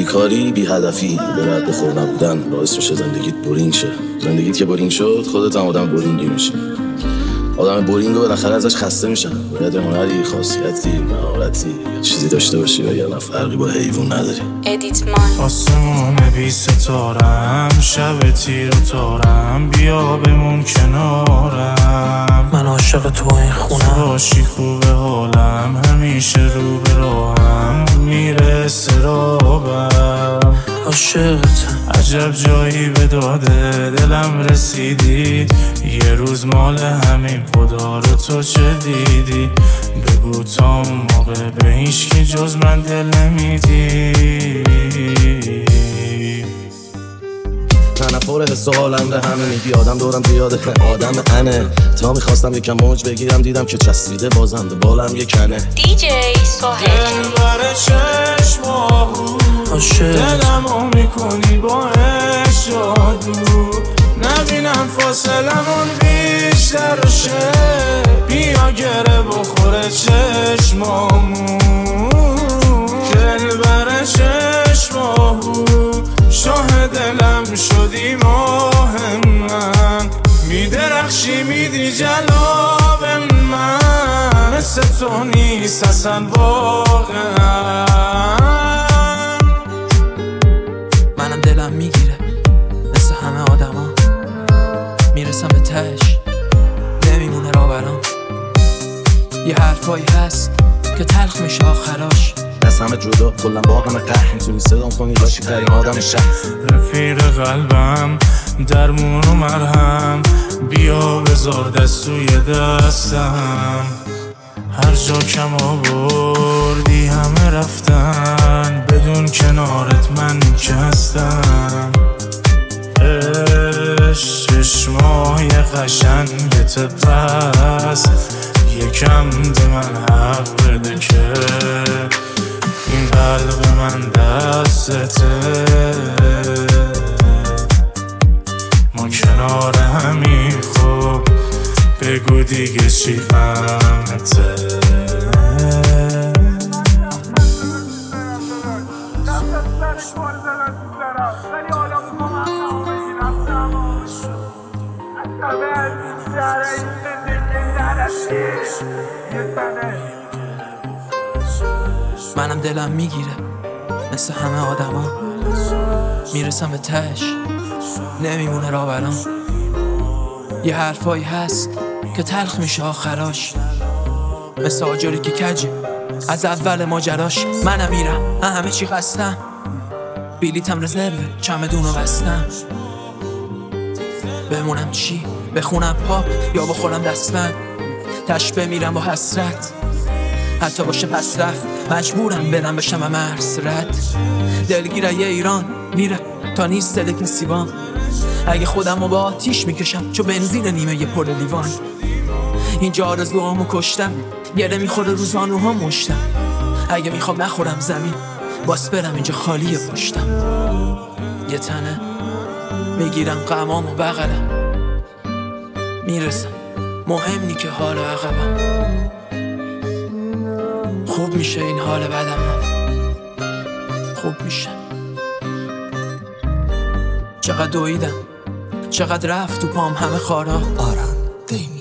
بیکاری، بی هدفی، به رد بخور نبودن باعث میشه زندگیت بورینگ شه. زندگیت که بورینگ شد خودت هم آدم بورینگی میشی. آدم بورینگ رو بالاخره ازش خسته میشن. باید هنری، خاصیتی، مهارتی یا چیزی داشته باشی وگرنه فرقی با حیوان نداری. ادیتمان. آسمون بی ستارم، شب تیر و تارم، بیا بمون کنارم. من عاشق تو این خونم، تو باشی خوبه حالم، همیشه رو به راهم میره سرابم. عاشقتم عجب جایی به داده دلم رسیدی، یه روز مال همین خدا رو تو چه دیدی؟ بگو تا اون موقع به هیچ کی جز من دل نمیدی. تنفر حس و حالم به همه میگی آدم دورم زیاده، آدم انه تا میخواستم یکم موج بگیرم دیدم که چسبیده بازم به بالم یه کنه. دیجی سوهل. دل بر چشماهو دلمو میکنی با اشادو، نبینم فاصلمون بیشتر شه، بیا گره بخوره چشمامون. دل بر چشماهو شاه دلم شدی ماه من، میدرخشی میدی جلاب من، مثل تو نیست اصلا واقعا. منم دلم میگیره مثل همه آدما، میرسم به تهش نمیمونه راه برام. یه حرفایی هست که تلخ میشه آخراش، از همه جدا کلم با همه قهر میتونی صدام کنی باشی ترین آدم شهر. رفیق قلبم درمون و مرهم، بیا بذار دست توی دستم. هر جا کم آوردی همه رفتن، بدون کنارت من که هستم. چشمای قشنگت پس یکم به من حق بده که این قلب من دستته، ما کنار همین خوب بگو دیگه چی فهمته. منم دلم میگیره مثل همه آدما، میرسم به تهش نمیمونه راه برام. یه حرفایی هست که تلخ میشه آخراش، مثل آجری که کجه از اول ماجراش. منم میرم من همه چی خستم، بیلیتم رزرو چمدونو بستم. بمونم چی؟ بخونم پاپ یا بخورم دستبند؟ تش بمیرم با حسرت، حتی باشه پس رفت مجبورم برم بشم مرز رد. دلگیره یه ایران میره تا نیست دل کسی بام، اگه خودم رو با آتیش میکشم چو بنزین نیمه یه پر لیوان. اینجا آرزوهامو کشتم، گره میخوره روزانوها مشتم. اگه میخوام نخورم زمین باس برم اینجا خالیه پشتم. یه تنه میگیرم غمامو بغلم، میرسم مهم نی که حال عقبم. خوب میشه این حال بدم، خوب میشه. چقدر دویدم، چقدر رفت تو پام همه خارا. آران دیمی